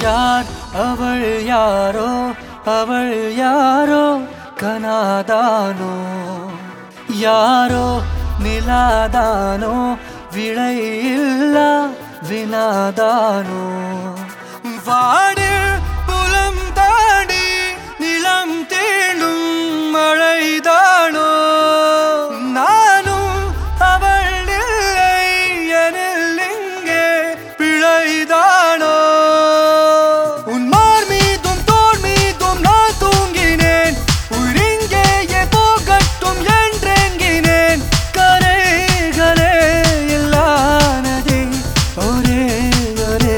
யார் அவள் யாரோ அவள் யாரோ கனாதானோ யாரோ நிலாதானோ விடையில்லா வினாதானோ வானில் புலம் தாடி நிலம் தேடும் மழைதானோ நானும் அவள் இல்லை எனில் இங்கே பிழைதானோ உன் மார் மீதும் தோள் மீதும் நான் தூங்கினேன் உள்ளிங்கேயே போகட்டும் என்றெங்கினேன் கரைகளே இல்லானதே ஒரே ஒரே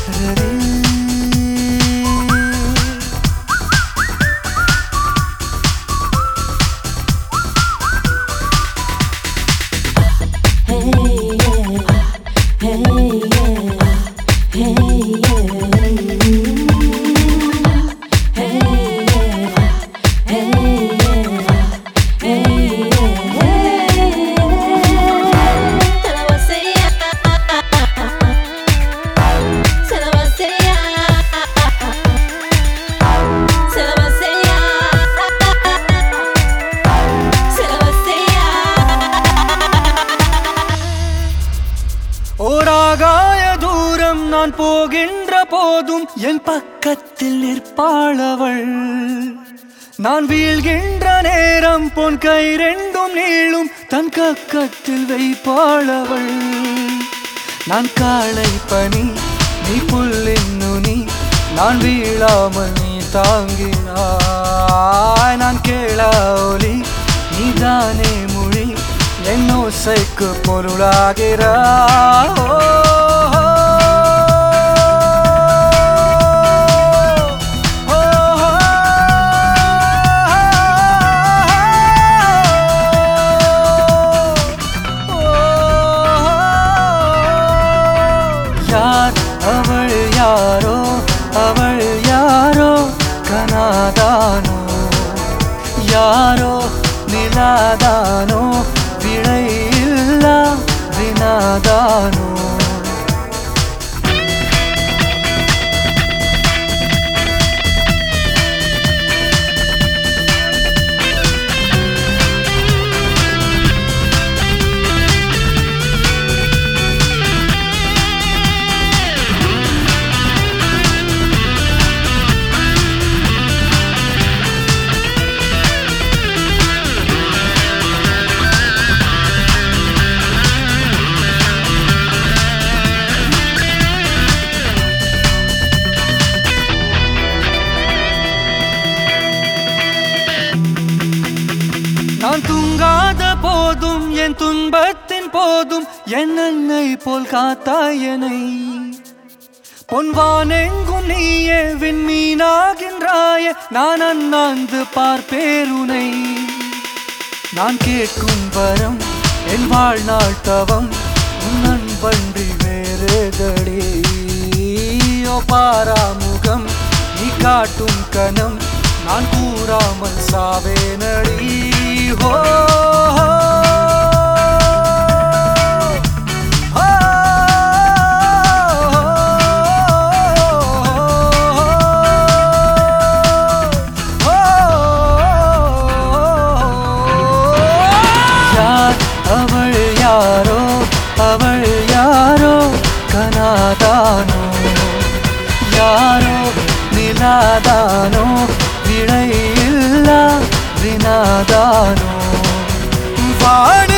ஓராகாய தூரம் நான் போகின்ற போதும் என் பக்கத்தில் நிற்பாளவள் நான் வீழ்கின்ற நேரம் பொன் கை ரெண்டும் நீளும் தன் கக்கத்தில் வைப்பாளவள் நான் காளை பனி நீ புல்லின் நுனி நான் வீழாமல் நீ தாங்கினாய் நான் கேளா ஒலி நீதானே மொழி என் ஓசைக்கு பொருளாகிறாய் யார் அவள் யாரோ அவள் யாரோ கனாதானோ யாரோ நிலாதானோ விடையில்லா வினாதானோ நான் தூங்காத போதும் என் துன்பத்தின் போதும் என் அன்னை போல் காத்தாயனை பொன்வானெங்கும் நீயே விண்மீனாகின்றாய நான் அண்ணாந்து பார்ப்பேருனை நான் கேட்கும் வரம் என் வாழ்நாள் தவம் உன் அன்பன்றி வேறுதடி ஓ பாராமுகம் நீ காட்டும் கணம் நான் கூறாமல் சாவேனடி हो यार अवल यारो अवल यारो कनादानो यारो निलादानो विடையில்லா வினாதானோ வாடி